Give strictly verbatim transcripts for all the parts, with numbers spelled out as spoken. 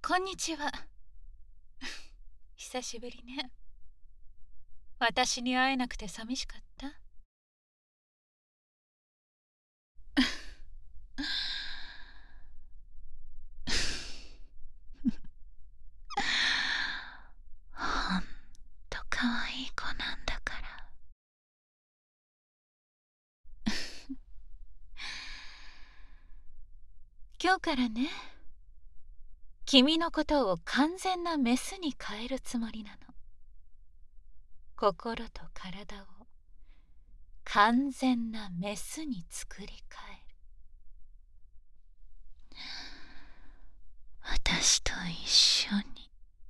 こんにちは。久しぶりね。私に会えなくて寂しかった？ ほんとかわいい子なんだから。 今日からね、君のことを完全なメスに変えるつもりなの。心と体を完全なメスに作り変える。 私と一緒に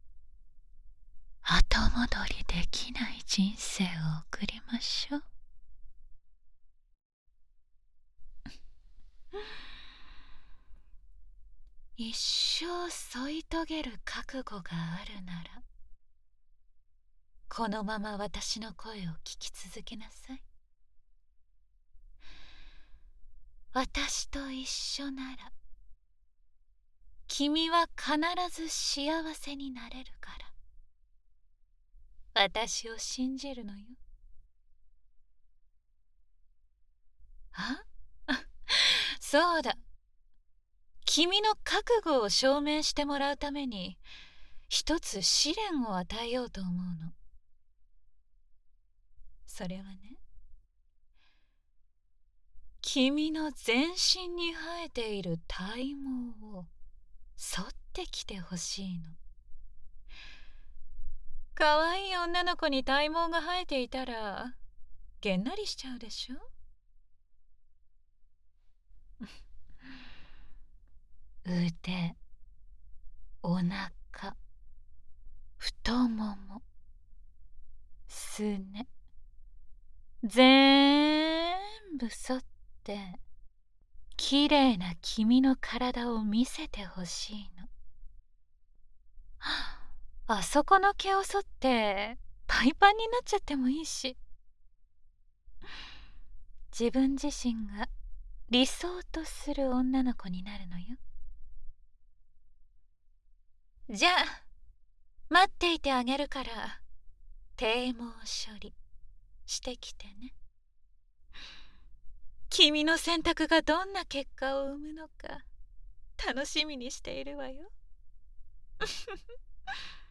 後戻りできない人生を送りましょう。 一生添い遂げる覚悟があるなら、このまま私の声を聞き続けなさい。私と一緒なら、君は必ず幸せになれるから、私を信じるのよ。あそうだ。君の覚悟を証明してもらうために、一つ試練を与えようと思うの。それはね、君の全身に生えている体毛を剃ってきてほしいの。かわいい女の子に体毛が生えていたら、げんなりしちゃうでしょ。腕、お腹、太もも、すね、ぜんぶ剃ってきれいな君の体を見せてほしいの。あそこの毛を剃ってパイパンになっちゃってもいいし、自分自身が理想とする女の子になるのよ。じゃあ待っていてあげるから、体毛処理してきてね。君の選択がどんな結果を生むのか楽しみにしているわよ。